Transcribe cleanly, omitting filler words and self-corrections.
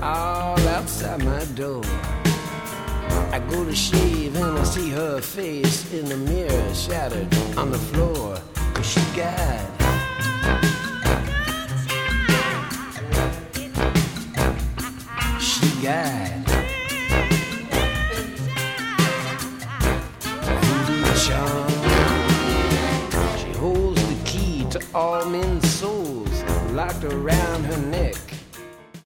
all outside my door. I go to shave and I see her face in the mirror, shattered on the floor. She got voodoo charm. She holds the key to all men's souls, locked around her neck.